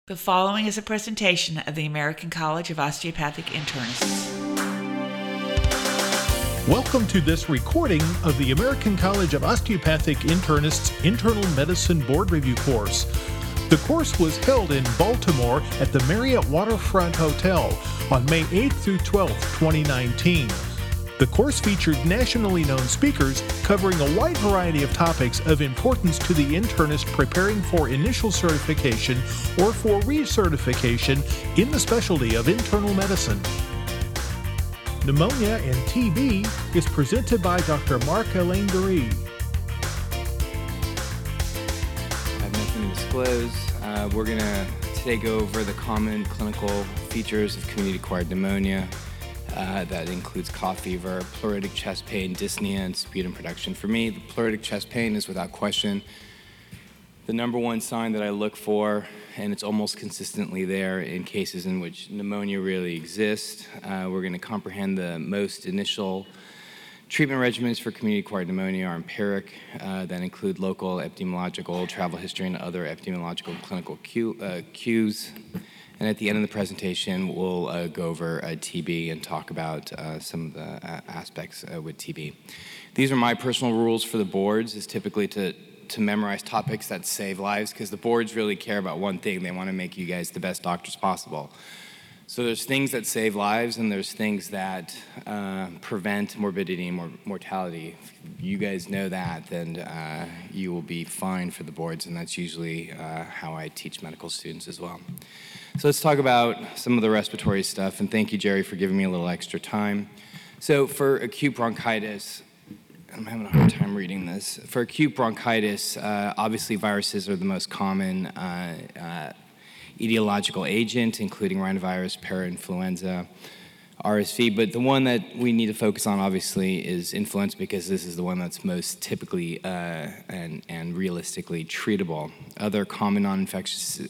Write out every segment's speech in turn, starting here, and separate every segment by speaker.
Speaker 1: The following is a presentation of the American College of Osteopathic Internists.
Speaker 2: Welcome to this recording of the American College of Osteopathic Internists Internal Medicine Board Review course. The course was held in Baltimore at the Marriott Waterfront Hotel on May 8th through 12th, 2019. The course featured nationally known speakers covering a wide variety of topics of importance to the internist preparing for initial certification or for recertification in the specialty of internal medicine. Pneumonia and TB is presented by Dr. Marc-Alain Dury.
Speaker 3: I have nothing to disclose. We're going to today go over the common clinical features of community-acquired pneumonia. That includes cough, fever, pleuritic chest pain, dyspnea, and sputum production. For me, the pleuritic chest pain is without question the number one sign that I look for, and it's almost consistently there in cases in which pneumonia really exists. We're going to comprehend the most initial treatment regimens for community-acquired pneumonia are empiric, that include local epidemiological, travel history, and other epidemiological and clinical cues. And at the end of the presentation, we'll go over TB and talk about some of the aspects with TB. These are my personal rules for the boards, is typically to memorize topics that save lives, because the boards really care about one thing. They want to make you guys the best doctors possible. So there's things that save lives, and there's things that prevent morbidity and mortality. If you guys know that, then you will be fine for the boards, and that's usually how I teach medical students as well. So let's talk about some of the respiratory stuff, and thank you, Jerry, for giving me a little extra time. So for acute bronchitis, I'm having a hard time reading this. For acute bronchitis, obviously viruses are the most common etiological agent, including rhinovirus, parainfluenza, RSV, but the one that we need to focus on, obviously, is influenza, because this is the one that's most typically and realistically treatable. Other common non-infectious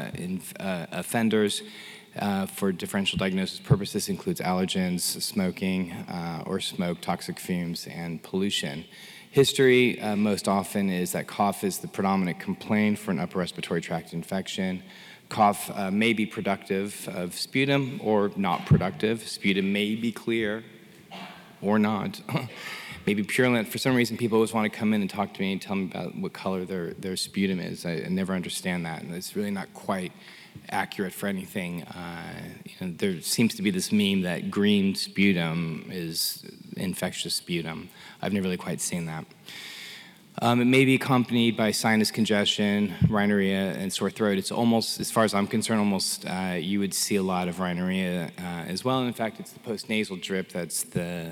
Speaker 3: offenders for differential diagnosis purposes includes allergens, smoking or smoke, toxic fumes, and pollution. History most often is that cough is the predominant complaint for an upper respiratory tract infection. Cough may be productive of sputum or not productive. Sputum may be clear or not. Maybe purulent. For some reason, people always want to come in and talk to me and tell me about what color their sputum is. I never understand that, and it's really not quite accurate for anything. There seems to be this meme that green sputum is infectious sputum. I've never really quite seen that. It may be accompanied by sinus congestion, rhinorrhea, and sore throat. It's almost, as far as I'm concerned, you would see a lot of rhinorrhea as well. And in fact, it's the postnasal drip that's the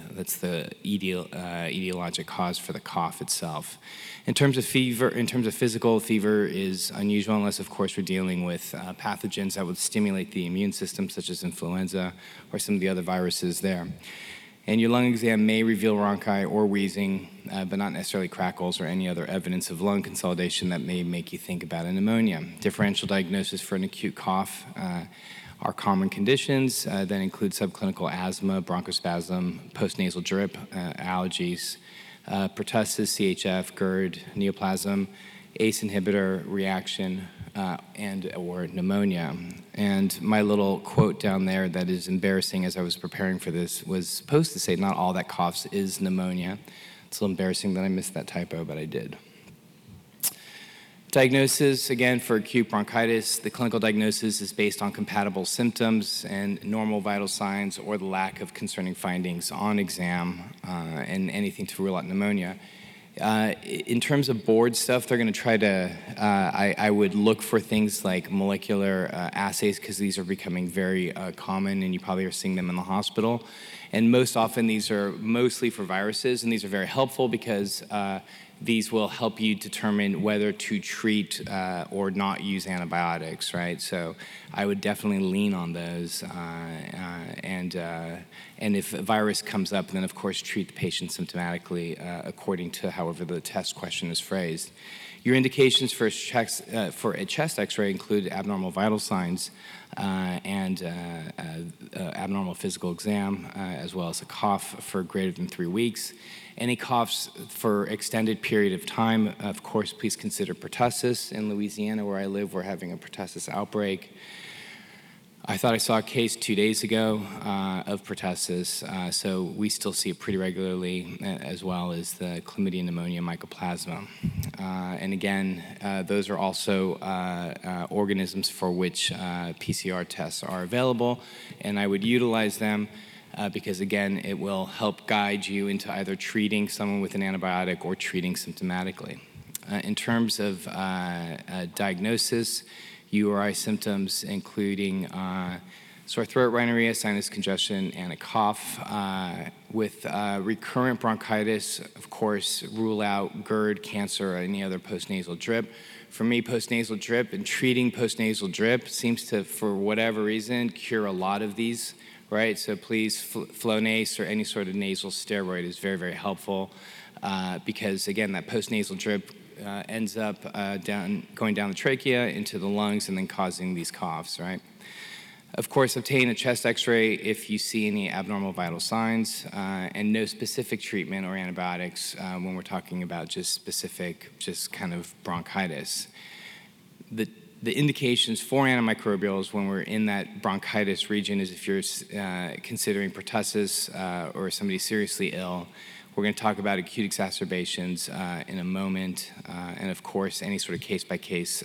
Speaker 3: etiologic cause for the cough itself. In terms of fever, physical, fever is unusual unless, of course, we're dealing with pathogens that would stimulate the immune system, such as influenza or some of the other viruses there. And your lung exam may reveal rhonchi or wheezing, but not necessarily crackles or any other evidence of lung consolidation that may make you think about a pneumonia. Differential diagnosis for an acute cough are common conditions that include subclinical asthma, bronchospasm, postnasal drip, allergies, pertussis, CHF, GERD, neoplasm, ACE inhibitor reaction, and or pneumonia. And my little quote down there that is embarrassing as I was preparing for this was supposed to say not all that coughs is pneumonia. It's a little embarrassing that I missed that typo, but I did. Diagnosis, again, for acute bronchitis, the clinical diagnosis is based on compatible symptoms and normal vital signs or the lack of concerning findings on exam and anything to rule out pneumonia. In terms of board stuff, they're going to try to, I would look for things like molecular assays, because these are becoming very common, and you probably are seeing them in the hospital. And most often, these are mostly for viruses, and these are very helpful because these will help you determine whether to treat or not use antibiotics, right? So I would definitely lean on those. And if a virus comes up, then of course treat the patient symptomatically according to however the test question is phrased. Your indications for a chest X-ray include abnormal vital signs and abnormal physical exam, as well as a cough for greater than 3 weeks. Any coughs for extended period of time, of course, please consider pertussis. In Louisiana, where I live, we're having a pertussis outbreak. I thought I saw a case 2 days ago of pertussis, so we still see it pretty regularly, as well as the chlamydia pneumonia mycoplasma. And again, those are also organisms for which PCR tests are available, and I would utilize them because, again, it will help guide you into either treating someone with an antibiotic or treating symptomatically. In terms of diagnosis, URI symptoms including sore throat, rhinorrhea, sinus congestion, and a cough. With recurrent bronchitis, of course, rule out GERD, cancer, or any other postnasal drip. For me, postnasal drip and treating postnasal drip seems to, for whatever reason, cure a lot of these, right? So please, Flonase or any sort of nasal steroid is very, very helpful because, again, that postnasal drip ends up going down the trachea into the lungs and then causing these coughs, right? Of course, obtain a chest x-ray if you see any abnormal vital signs, and no specific treatment or antibiotics when we're talking about just kind of bronchitis. The indications for antimicrobials when we're in that bronchitis region is if you're considering pertussis or somebody seriously ill. We're going to talk about acute exacerbations in a moment, and of course, any sort of case-by-case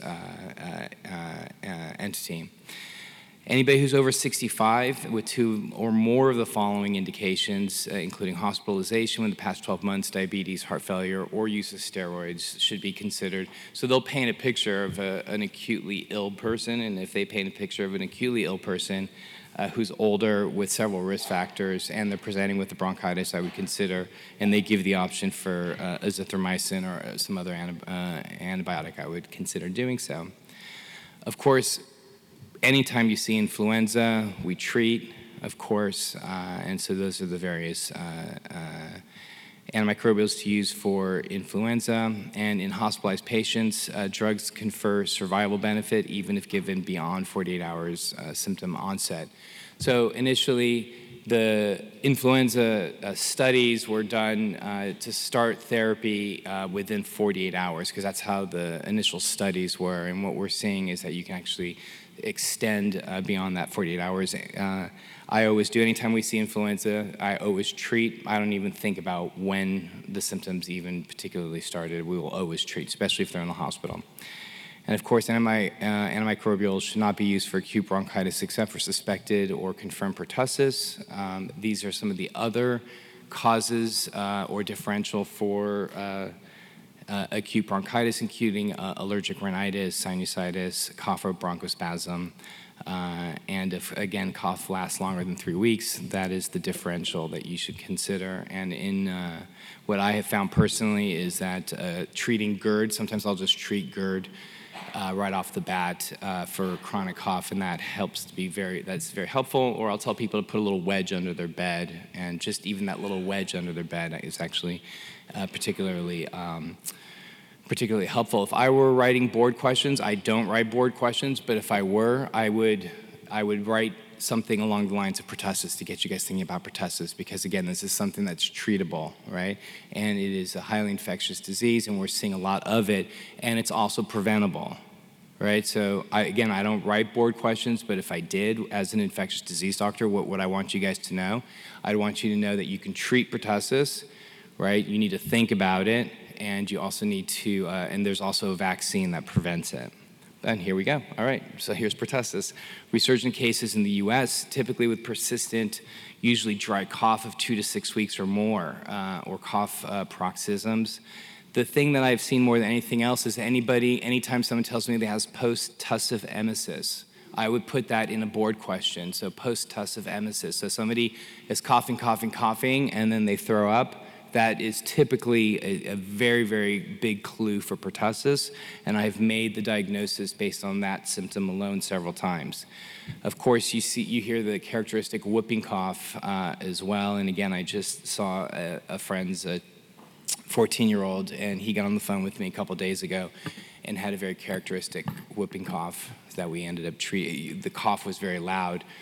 Speaker 3: entity. Anybody who's over 65 with 2 or more of the following indications, including hospitalization within the past 12 months, diabetes, heart failure, or use of steroids, should be considered. So they'll paint a picture of an acutely ill person, and if they paint a picture of an acutely ill person who's older with several risk factors and they're presenting with the bronchitis, I would consider, and they give the option for azithromycin or some other antibiotic, I would consider doing so. Of course, anytime you see influenza, we treat, of course, and so those are the various antimicrobials to use for influenza. And in hospitalized patients, drugs confer survival benefit even if given beyond 48 hours symptom onset. So initially, the influenza studies were done to start therapy within 48 hours because that's how the initial studies were. And what we're seeing is that you can actually extend beyond that 48 hours. I always do. Anytime we see influenza, I always treat. I don't even think about when the symptoms even particularly started. We will always treat, especially if they're in the hospital. And of course, antimicrobials should not be used for acute bronchitis except for suspected or confirmed pertussis. These are some of the other causes or differential for acute bronchitis, including allergic rhinitis, sinusitis, cough or bronchospasm. And if, again, cough lasts longer than 3 weeks, that is the differential that you should consider. And in what I have found personally is that treating GERD, sometimes I'll just treat GERD right off the bat for chronic cough, and that helps to be that's very helpful. Or I'll tell people to put a little wedge under their bed, and just even that little wedge under their bed is actually particularly helpful. If I were writing board questions, I don't write board questions, but if I were, I would write something along the lines of pertussis to get you guys thinking about pertussis, because again, this is something that's treatable, right? And it is a highly infectious disease, and we're seeing a lot of it, and it's also preventable, right? So I don't write board questions, but if I did, as an infectious disease doctor, what would I want you guys to know? I'd want you to know that you can treat pertussis, right? You need to think about it, and you also need to, and there's also a vaccine that prevents it. And here we go. All right, so here's pertussis. Resurgent cases in the U.S., typically with persistent, usually dry cough of 2 to 6 weeks or more, or cough paroxysms. The thing that I've seen more than anything else is anytime someone tells me they has post-tussive emesis, I would put that in a board question, so post-tussive emesis. So somebody is coughing, and then they throw up. That is typically a very, very big clue for pertussis, and I've made the diagnosis based on that symptom alone several times. Of course, you hear the characteristic whooping cough as well, and again, I just saw a friend's 14-year-old, and he got on the phone with me a couple days ago and had a very characteristic whooping cough that we ended up treating. The cough was very loud,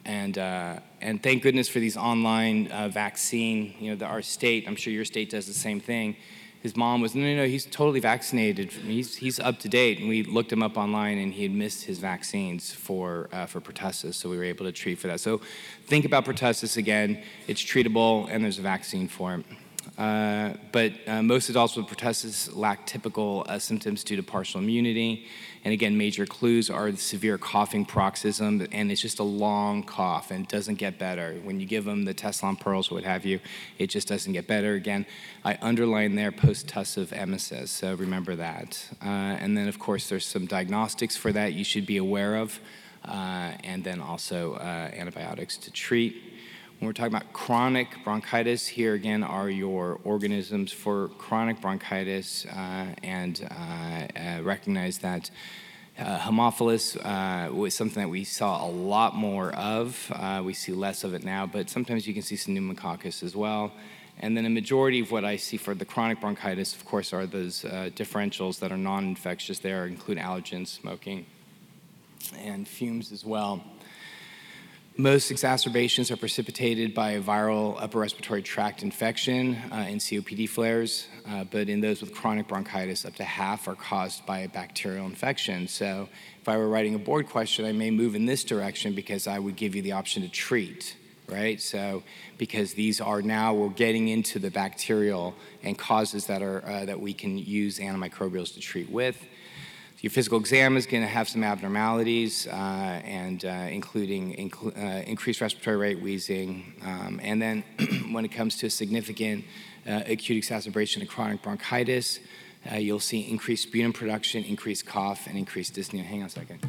Speaker 3: And thank goodness for these online vaccine. Our state, I'm sure your state does the same thing. His mom was, no, he's totally vaccinated. He's up to date. And we looked him up online, and he had missed his vaccines for pertussis, so we were able to treat for that. So think about pertussis again. It's treatable, and there's a vaccine for it. But most adults with pertussis lack typical symptoms due to partial immunity. And again, major clues are the severe coughing paroxysm, and it's just a long cough, and it doesn't get better. When you give them the Tessalon pearls or what have you, it just doesn't get better. Again, I underline there post-tussive emesis, so remember that. And then, of course, there's some diagnostics for that you should be aware of, and then also antibiotics to treat. When we're talking about chronic bronchitis, here again are your organisms for chronic bronchitis, and recognize that Haemophilus was something that we saw a lot more of. We see less of it now, but sometimes you can see some pneumococcus as well. And then a majority of what I see for the chronic bronchitis, of course, are those differentials that are non-infectious there, include allergens, smoking, and fumes as well. Most exacerbations are precipitated by a viral upper respiratory tract infection in COPD flares, but in those with chronic bronchitis, up to half are caused by a bacterial infection. So if I were writing a board question, I may move in this direction because I would give you the option to treat, right? So because these are now, we're getting into the bacterial and causes that are that we can use antimicrobials to treat with. Your physical exam is going to have some abnormalities, including increased respiratory rate, wheezing, and then when it comes to a significant acute exacerbation of chronic bronchitis, you'll see increased sputum production, increased cough, and increased dyspnea. Hang on a second.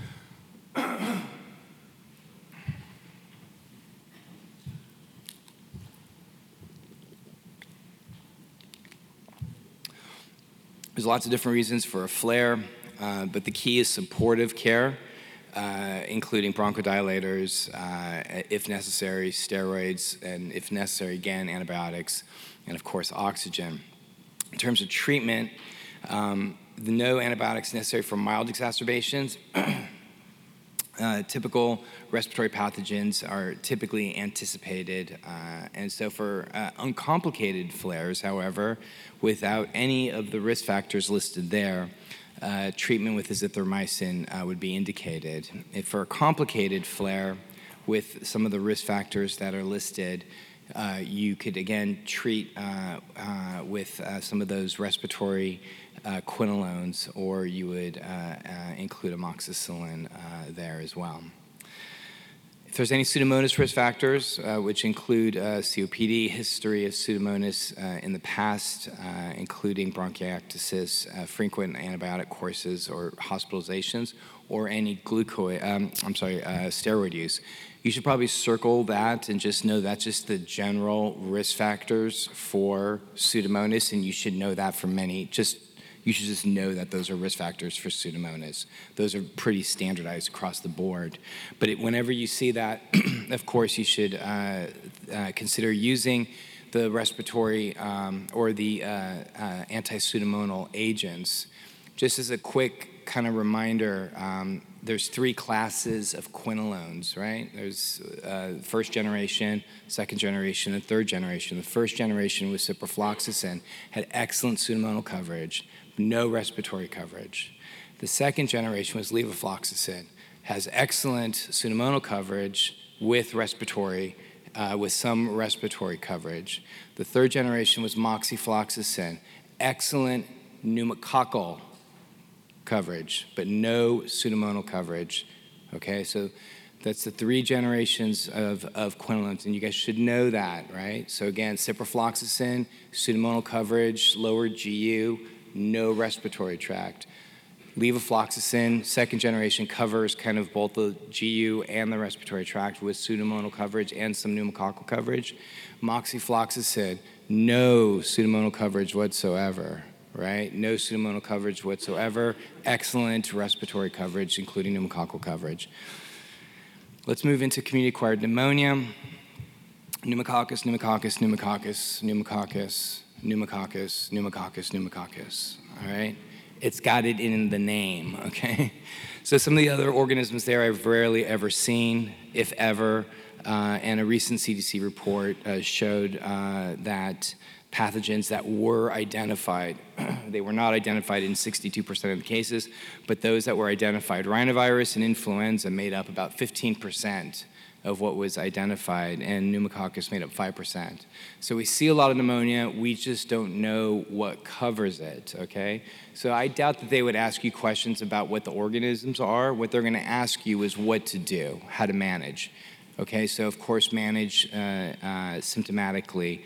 Speaker 3: There's lots of different reasons for a flare. But the key is supportive care, including bronchodilators, if necessary, steroids, and if necessary, again, antibiotics, and of course, oxygen. In terms of treatment, no antibiotics necessary for mild exacerbations. Typical respiratory pathogens are typically anticipated, and so for uncomplicated flares, however, without any of the risk factors listed there, treatment with azithromycin would be indicated. If for a complicated flare with some of the risk factors that are listed, you could again treat with some of those respiratory quinolones, or you would include amoxicillin there as well. If there's any Pseudomonas risk factors, which include COPD, history of Pseudomonas in the past, including bronchiectasis, frequent antibiotic courses or hospitalizations, or any steroid use, you should probably circle that and just know that's just the general risk factors for Pseudomonas, and you should know that for you should just know that those are risk factors for Pseudomonas. Those are pretty standardized across the board. But whenever you see that, of course, you should consider using the respiratory or the anti-Pseudomonal agents. Just as a quick kind of reminder, there's 3 classes of quinolones, right? There's first generation, second generation, and third generation. The first generation was ciprofloxacin, had excellent Pseudomonal coverage, no respiratory coverage. The second generation was levofloxacin, has excellent Pseudomonal coverage with respiratory, with some respiratory coverage. The third generation was moxifloxacin, excellent pneumococcal coverage, but no Pseudomonal coverage. Okay, so that's the 3 generations of quinolones, and you guys should know that, right? So again, ciprofloxacin, Pseudomonal coverage, lower GU, no respiratory tract. Levofloxacin, second generation, covers kind of both the GU and the respiratory tract with Pseudomonal coverage and some pneumococcal coverage. Moxifloxacin, no Pseudomonal coverage whatsoever, right? No Pseudomonal coverage whatsoever. Excellent respiratory coverage, including pneumococcal coverage. Let's move into community-acquired pneumonia. Pneumococcus, pneumococcus, pneumococcus, pneumococcus, pneumococcus, pneumococcus, pneumococcus, all right? It's got it in the name, okay? So some of the other organisms there I've rarely ever seen, if ever. And a recent CDC report showed that pathogens that were identified, they were not identified in 62% of the cases, but those that were identified, rhinovirus and influenza made up about 15% of what was identified, and pneumococcus made up 5%. So we see a lot of pneumonia, we just don't know what covers it, okay? So I doubt that they would ask you questions about what the organisms are. What they're gonna ask you is what to do, how to manage. Okay, so of course manage symptomatically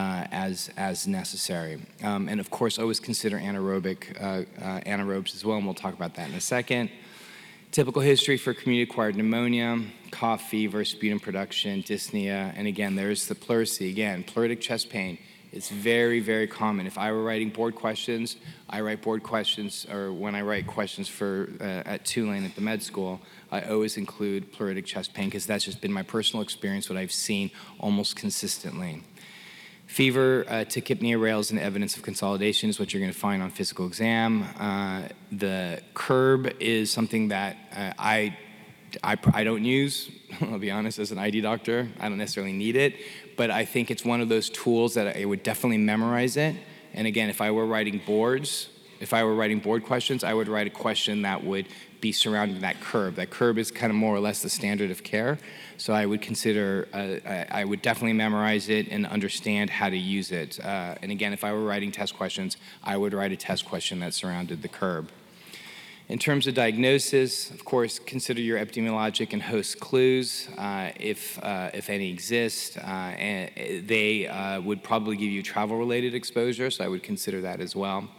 Speaker 3: as necessary. And of course always consider anaerobes as well, and we'll talk about that in a second. Typical history for community-acquired pneumonia, cough, fever, sputum production, dyspnea, and again, there's the pleurisy. Again, pleuritic chest pain. It's very, very common. If I were writing board questions, I write board questions, or when I write questions for at Tulane at the med school, I always include pleuritic chest pain because that's just been my personal experience, what I've seen almost consistently. Fever, tachypnea, rales, and evidence of consolidation is what you're going to find on physical exam. The curb is something that I don't use, I'll be honest, as an ID doctor. I don't necessarily need it, but I think it's one of those tools that I would definitely memorize it. And again, if I were writing board questions, I would write a question that would be surrounding that curb. That curb is kind of more or less the standard of care. So I would consider, I would definitely memorize it and understand how to use it. And again, if I were writing test questions, I would write a test question that surrounded the curb. In terms of diagnosis, of course, consider your epidemiologic and host clues, if any exist. And they would probably give you travel-related exposure, so I would consider that as well.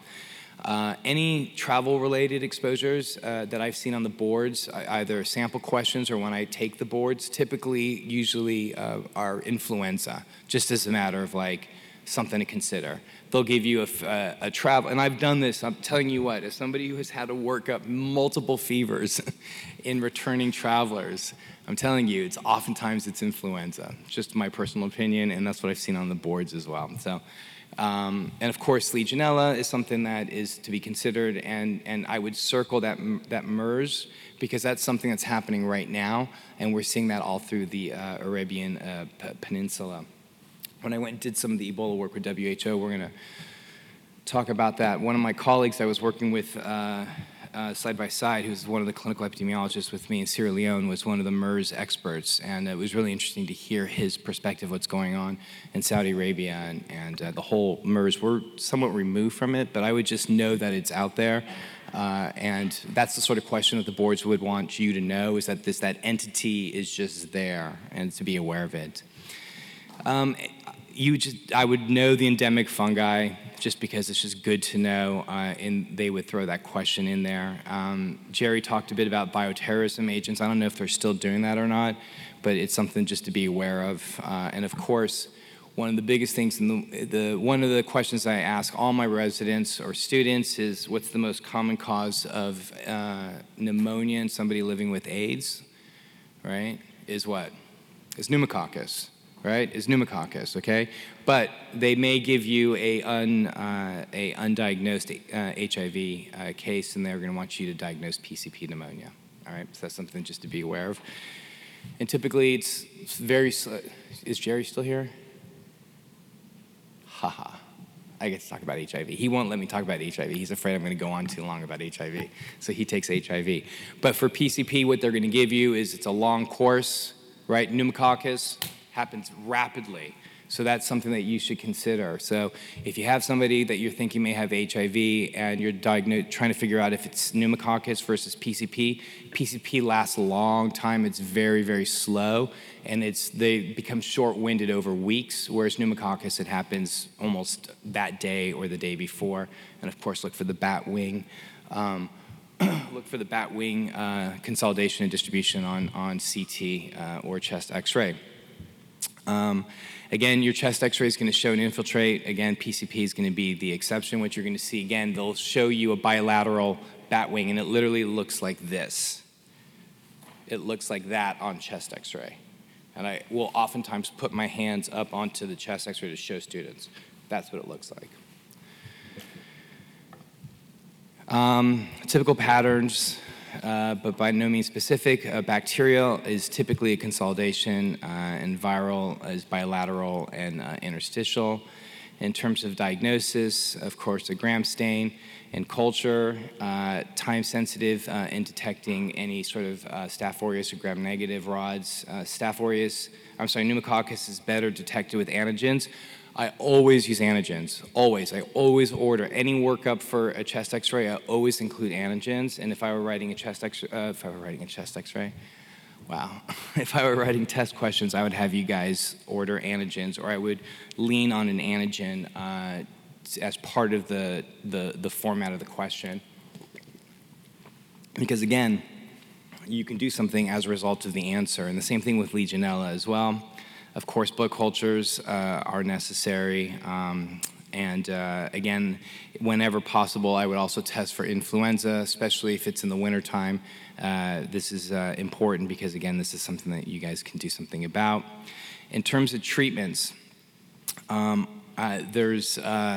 Speaker 3: Any travel-related exposures that I've seen on the boards, either sample questions or when I take the boards, usually are influenza, just as a matter of like something to consider. They'll give you a travel, and I've done this, I'm telling you what, as somebody who has had to work up multiple fevers in returning travelers, I'm telling you, oftentimes it's influenza. Just my personal opinion, and that's what I've seen on the boards as well. So. And of course, Legionella is something that is to be considered, and I would circle that MERS because that's something that's happening right now, and we're seeing that all through the Arabian Peninsula. When I went and did some of the Ebola work with WHO, we're going to talk about that. One of my colleagues I was working with side by side, who's one of the clinical epidemiologists with me in Sierra Leone, was one of the MERS experts, and it was really interesting to hear his perspective, what's going on in Saudi Arabia, and the whole MERS. We're somewhat removed from it, but I would just know that it's out there, and that's the sort of question that the boards would want you to know, is that that entity is just there, and to be aware of it. I would know the endemic fungi, just because it's just good to know, and they would throw that question in there. Jerry talked a bit about bioterrorism agents. I don't know if they're still doing that or not, but it's something just to be aware of. And of course, one of the biggest things, one of the questions I ask all my residents or students is, what's the most common cause of pneumonia in somebody living with AIDS, right? Is what? Is pneumococcus. Right, is pneumococcus, okay? But they may give you a undiagnosed HIV case, and they're going to want you to diagnose PCP pneumonia, all right? So that's something just to be aware of. And typically, it's very slow. Is Jerry still here? Haha. I get to talk about HIV. He won't let me talk about HIV. He's afraid I'm going to go on too long about HIV. So he takes HIV. But for PCP, what they're going to give you is it's a long course, right? Pneumococcus happens rapidly. So that's something that you should consider. So if you have somebody that you're thinking may have HIV and you're trying to figure out if it's pneumococcus versus PCP, PCP lasts a long time. It's very, very slow, and they become short-winded over weeks, whereas pneumococcus, it happens almost that day or the day before. And of course, look for the bat wing. Look for the bat wing consolidation and distribution on CT or chest X-ray. Again, your chest X-ray is going to show an infiltrate. Again, PCP is going to be the exception. What you're going to see, again, they'll show you a bilateral bat wing, and it literally looks like this. It looks like that on chest X-ray. And I will oftentimes put my hands up onto the chest X-ray to show students. That's what it looks like. Typical patterns. but by no means specific. Bacterial is typically a consolidation, and viral is bilateral and interstitial. In terms of diagnosis, of course, a Gram stain and culture, time-sensitive in detecting any sort of Staph aureus or gram-negative rods. Pneumococcus is better detected with antigens. I always use antigens, always. I always order any workup for a chest X-ray. I always include antigens. And if I were writing a chest X-ray, wow. If I were writing test questions, I would have you guys order antigens, or I would lean on an antigen as part of the format of the question. Because again, you can do something as a result of the answer. And the same thing with Legionella as well. Of course, blood cultures are necessary. Again, whenever possible, I would also test for influenza, especially if it's in the wintertime. This is important because, again, this is something that you guys can do something about. In terms of treatments, there's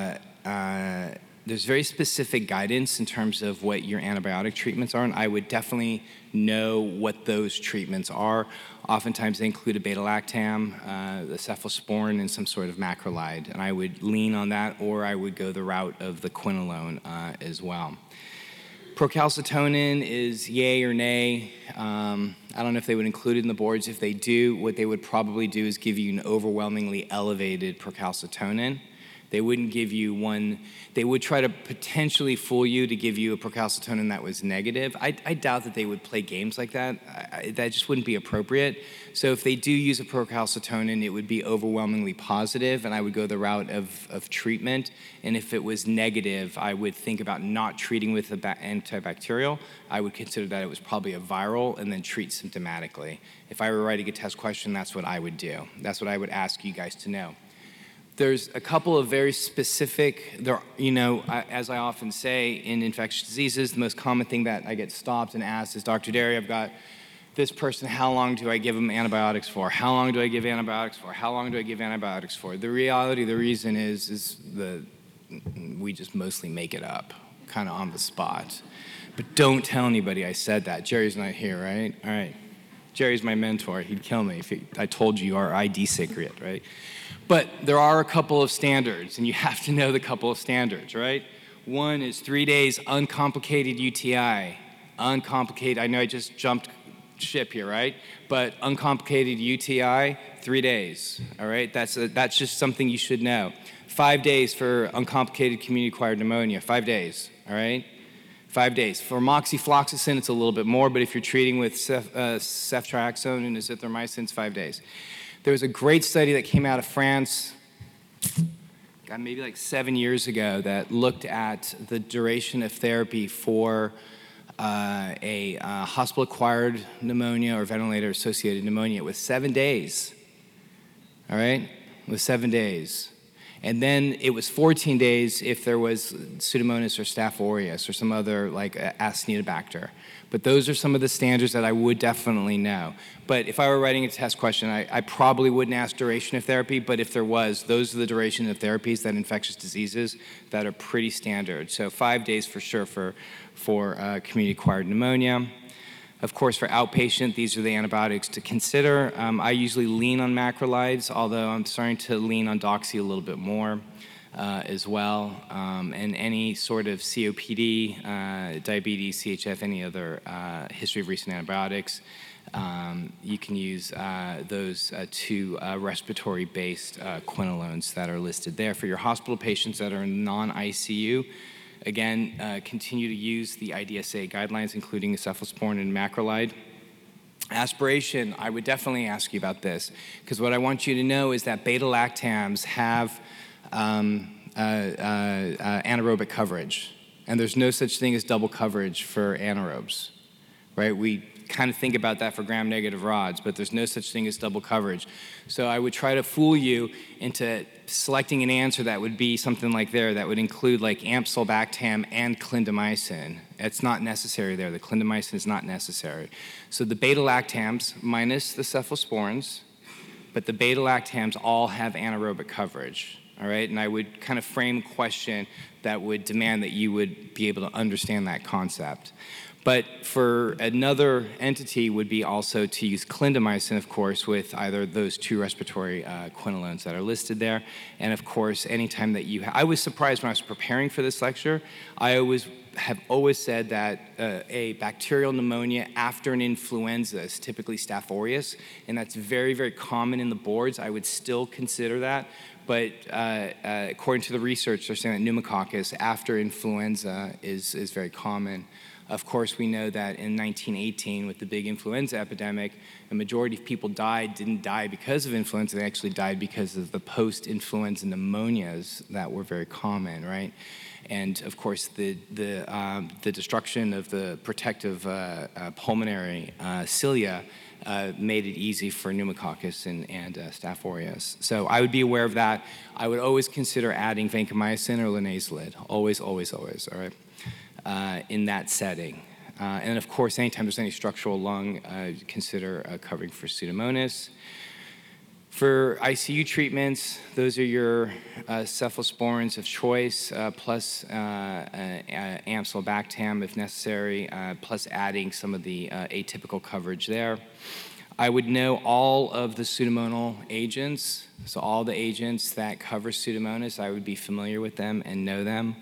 Speaker 3: very specific guidance in terms of what your antibiotic treatments are, and I would definitely know what those treatments are. Oftentimes they include a beta-lactam, the cephalosporin, and some sort of macrolide, and I would lean on that, or I would go the route of the quinolone as well. Procalcitonin is yay or nay. I don't know if they would include it in the boards. If they do, what they would probably do is give you an overwhelmingly elevated procalcitonin. They wouldn't give you one. They would try to potentially fool you to give you a procalcitonin that was negative. I doubt that they would play games like that. That just wouldn't be appropriate. So if they do use a procalcitonin, it would be overwhelmingly positive, and I would go the route of treatment. And if it was negative, I would think about not treating with an antibacterial. I would consider that it was probably a viral, and then treat symptomatically. If I were writing a test question, that's what I would do. That's what I would ask you guys to know. There's a couple of very specific, as I often say in infectious diseases, the most common thing that I get stopped and asked is, Dr. Derry, I've got this person, how long do I give them antibiotics for? How long do I give antibiotics for? How long do I give antibiotics for? The reason is we just mostly make it up, kind of on the spot. But don't tell anybody I said that. Jerry's not here, right? All right. Jerry's my mentor. He'd kill me if I told you our ID secret, right? But there are a couple of standards, and you have to know the couple of standards, right? One is 3 days uncomplicated UTI. Uncomplicated, I know I just jumped ship here, right? But uncomplicated UTI, 3 days, all right? That's just something you should know. 5 days for uncomplicated community-acquired pneumonia, 5 days, all right? 5 days. For moxifloxacin, it's a little bit more, but if you're treating with ceftriaxone and azithromycin, it's 5 days. There was a great study that came out of France, maybe like 7 years ago, that looked at the duration of therapy for a hospital-acquired pneumonia or ventilator-associated pneumonia. It was 7 days, all right? It was 7 days. And then it was 14 days if there was Pseudomonas or Staph aureus or some other like Acinetobacter. But those are some of the standards that I would definitely know. But if I were writing a test question, I probably wouldn't ask duration of therapy, but if there was, those are the duration of therapies that infectious diseases that are pretty standard. So 5 days for sure for community-acquired pneumonia. Of course, for outpatient, these are the antibiotics to consider. I usually lean on macrolides, although I'm starting to lean on doxy a little bit more as well. And any sort of COPD, diabetes, CHF, any other history of recent antibiotics, you can use those two respiratory-based quinolones that are listed there. For your hospital patients that are in non-ICU, again, continue to use the IDSA guidelines, including cephalosporin and macrolide. Aspiration, I would definitely ask you about this, because what I want you to know is that beta-lactams have anaerobic coverage, and there's no such thing as double coverage for anaerobes, right? We kind of think about that for gram-negative rods, but there's no such thing as double coverage. So I would try to fool you into selecting an answer that would be something like there, that would include like amsulbactam and clindamycin. It's not necessary there. The clindamycin is not necessary. So the beta-lactams minus the cephalosporins, but the beta-lactams all have anaerobic coverage, all right? And I would kind of frame a question that would demand that you would be able to understand that concept. But for another entity would be also to use clindamycin, of course, with either those two respiratory quinolones that are listed there. And of course, anytime that I was surprised when I was preparing for this lecture. I have always said that a bacterial pneumonia after an influenza is typically Staph aureus, and that's very, very common in the boards. I would still consider that. But according to the research, they're saying that pneumococcus after influenza is very common. Of course, we know that in 1918, with the big influenza epidemic, the majority of people didn't die because of influenza. They actually died because of the post-influenza pneumonias that were very common, right? And of course, the destruction of the protective pulmonary cilia made it easy for pneumococcus and Staph aureus. So I would be aware of that. I would always consider adding vancomycin or linezolid. Always, always, always, all right? In that setting. And of course, anytime there's any structural lung, consider covering for Pseudomonas. For ICU treatments, those are your cephalosporins of choice, plus Amsulbactam if necessary, plus adding some of the atypical coverage there. I would know all of the Pseudomonal agents, so all the agents that cover Pseudomonas, I would be familiar with them and know them.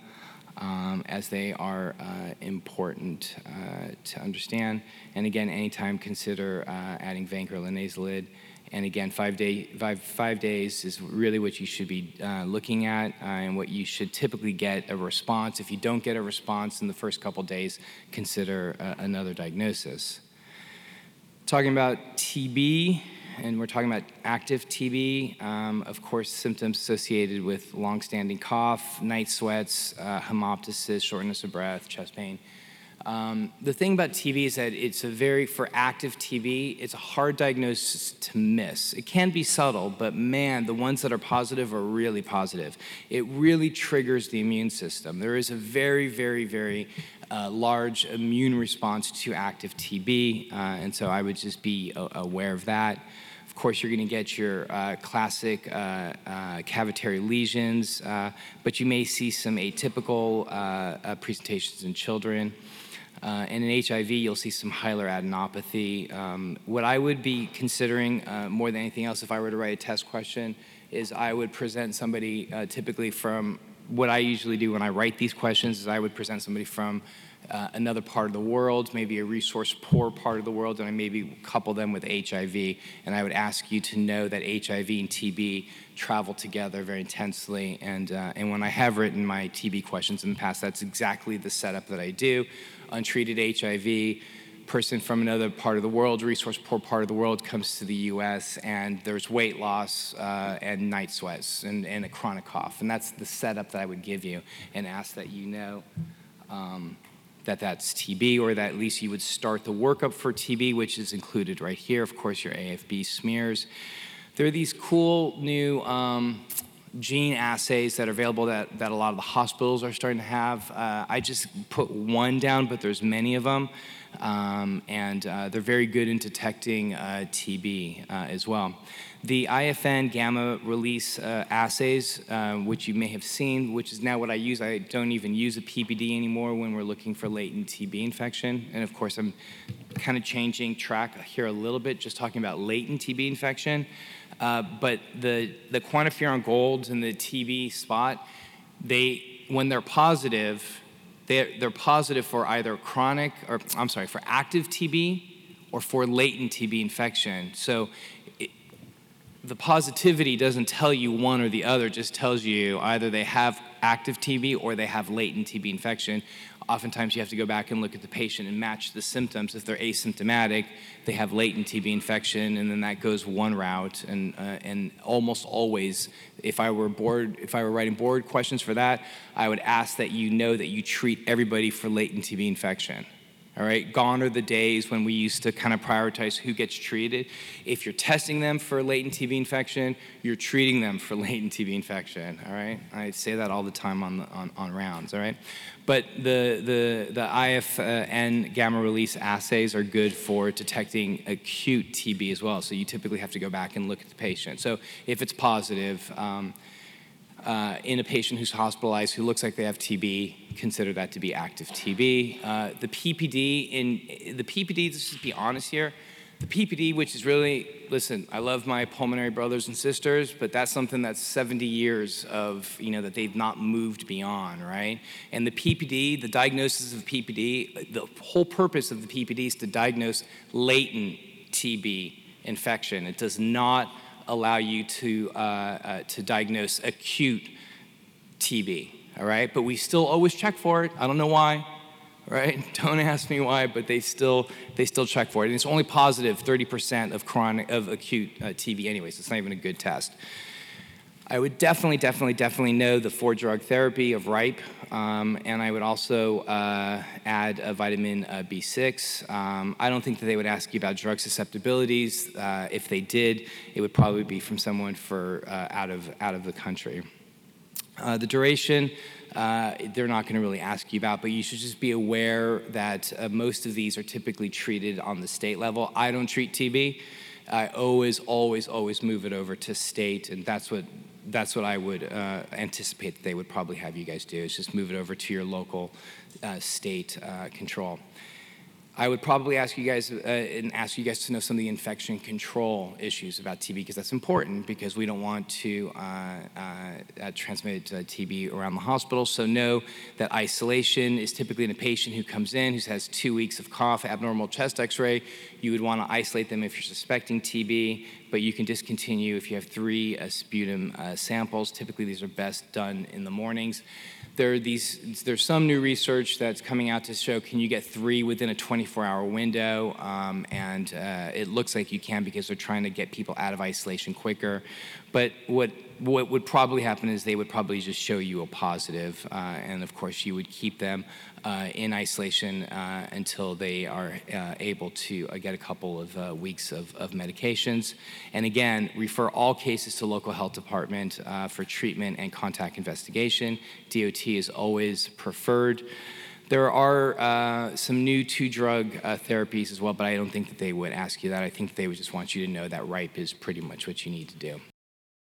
Speaker 3: As they are important to understand. And again, anytime consider adding Vanc or linezolid. And again, 5 days is really what you should be looking at and what you should typically get a response. If you don't get a response in the first couple days, consider another diagnosis. Talking about TB, and we're talking about active TB, of course, symptoms associated with long-standing cough, night sweats, hemoptysis, shortness of breath, chest pain. The thing about TB is that for active TB, it's a hard diagnosis to miss. It can be subtle, but man, the ones that are positive are really positive. It really triggers the immune system. There is a very, very, very large immune response to active TB, and so I would just be aware of that. Of course, you're going to get your classic cavitary lesions, but you may see some atypical presentations in children. And in HIV, you'll see some hilar adenopathy. What I would be considering more than anything else if I were to write a test question is I would present somebody typically from, what I usually do when I write these questions is I would present somebody from another part of the world, maybe a resource-poor part of the world, and I maybe couple them with HIV, and I would ask you to know that HIV and TB travel together very intensely, and when I have written my TB questions in the past, that's exactly the setup that I do. Untreated HIV, person from another part of the world, resource-poor part of the world, comes to the U.S., and there's weight loss and night sweats and a chronic cough, and that's the setup that I would give you and ask that you know that's TB, or that at least you would start the workup for TB, which is included right here. Of course, your AFB smears. There are these cool new gene assays that are available that a lot of the hospitals are starting to have. I just put one down, but there's many of them, and they're very good in detecting TB as well. The IFN gamma release assays, which you may have seen, which is now what I use. I don't even use a PPD anymore when we're looking for latent TB infection. And of course, I'm kind of changing track here a little bit, just talking about latent TB infection. But the QuantiFERON Gold and the TB spot, when they're positive, they're positive for either for active TB or for latent TB infection. So the positivity doesn't tell you one or the other, it just tells you either they have active TB or they have latent TB infection. Oftentimes you have to go back and look at the patient and match the symptoms. If they're asymptomatic, they have latent TB infection, and then that goes one route. And almost always, if I were writing board questions for that, I would ask that you know that you treat everybody for latent TB infection. All right, gone are the days when we used to kind of prioritize who gets treated. If you're testing them for latent TB infection, you're treating them for latent TB infection. All right, I say that all the time on rounds. All right, but the IFN gamma release assays are good for detecting acute TB as well. So you typically have to go back and look at the patient. So if it's positive, in a patient who's hospitalized who looks like they have TB, consider that to be active TB. The PPD, let's just be honest here, the PPD, which is really, listen, I love my pulmonary brothers and sisters, but that's something that's 70 years of, that they've not moved beyond, right? And the PPD, the diagnosis of PPD, the whole purpose of the PPD is to diagnose latent TB infection. It does not allow you to diagnose acute TB, all right? But we still always check for it. I don't know why. Right? Don't ask me why, but they still check for it. And it's only positive 30% of acute TB anyway, so it's not even a good test. I would definitely know the 4-drug therapy of RIPE, and I would also add a vitamin B6. I don't think that they would ask you about drug susceptibilities. If they did, it would probably be from someone out of the country. The duration, they're not going to really ask you about, but you should just be aware that most of these are typically treated on the state level. I don't treat TB. I always move it over to state, and that's what I would anticipate that they would probably have you guys do, is just move it over to your local state control. I would probably ask you guys to know some of the infection control issues about TB, because that's important, because we don't want to transmit TB around the hospital. So know that isolation is typically in a patient who comes in, who has 2 weeks of cough, abnormal chest x-ray. You would want to isolate them if you're suspecting TB, but you can discontinue if you have 3 sputum samples. Typically, these are best done in the mornings. There's some new research that's coming out to show, can you get 3 within a 24-hour window? And it looks like you can, because they're trying to get people out of isolation quicker. But what would probably happen is they would probably just show you a positive, and of course you would keep them in isolation until they are able to get a couple of weeks of medications. And again, refer all cases to local health department for treatment and contact investigation. DOT is always preferred. There are some new 2-drug therapies as well, but I don't think that they would ask you that. I think they would just want you to know that RIPE is pretty much what you need to do.